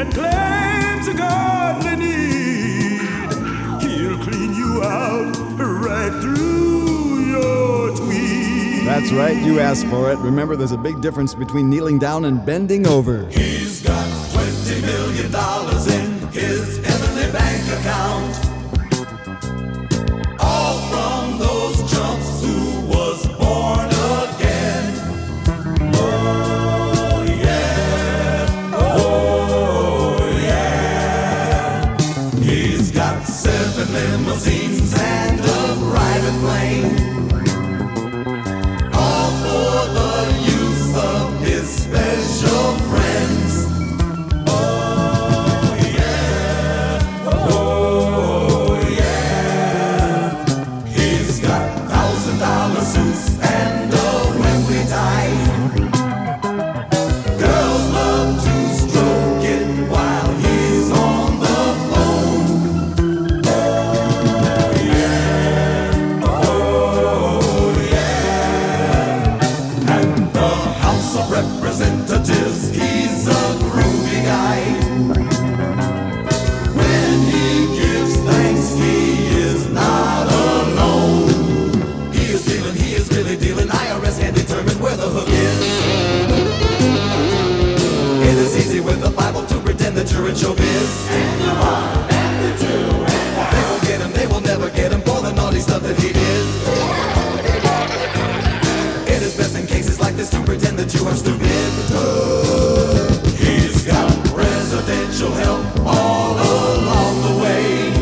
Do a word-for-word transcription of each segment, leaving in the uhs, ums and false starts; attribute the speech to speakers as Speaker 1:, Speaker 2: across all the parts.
Speaker 1: and claims a godly need. He'll clean you out right through your tweed.
Speaker 2: That's right, you asked for it. Remember, there's a big difference between kneeling down and bending over.
Speaker 1: He's got twenty million dollars in his heavenly bank account. All from those chumps who was born again. Oh yeah, oh yeah. He's got seven limousines and a private plane. All for the use of his special friends. Representatives, he's a groovy guy. When he gives thanks, he is not alone. He is dealing, he is really dealing. I R S can determine where the hook is. It is easy with the Bible to pretend that you're in showbiz. And the one, and the two, and the they won't get him, they will never get him for the naughty stuff that he did. It is best in cases like this to pretend that you are stupid. He's got presidential help all along the way.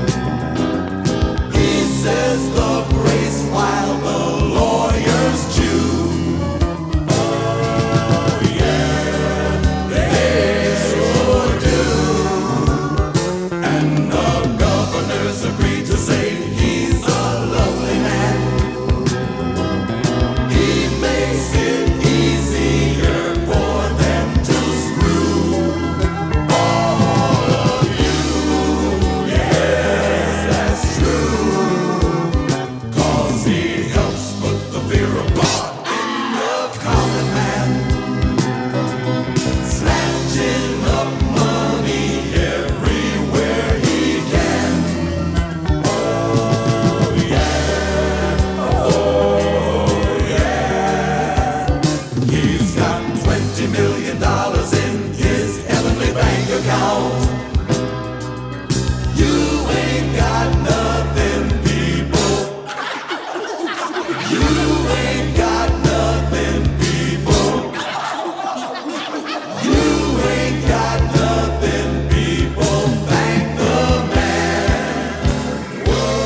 Speaker 1: He says the grace while the lawyers chew. Oh yeah, they sure do. And the governors agree to say he's a lovely man. He makes it easier for them to screw all of you. Yes, that's true. Cause he helps put the fear of God in the common man. Snatching up money everywhere he can. Oh yeah, oh yeah. He's got twenty million dollars in his heavenly bank account. You ain't got nothing, people. You ain't got nothing, people. You ain't got nothing, people. Thank the man.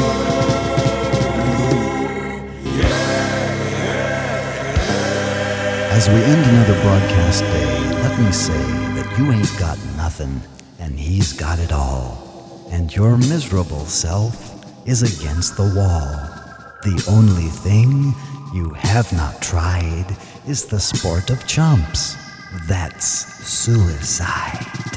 Speaker 3: As we end another broadcast day, let me say that you ain't got nothing, and he's got it all. And your miserable self is against the wall. The only thing you have not tried is the sport of chumps. That's suicide.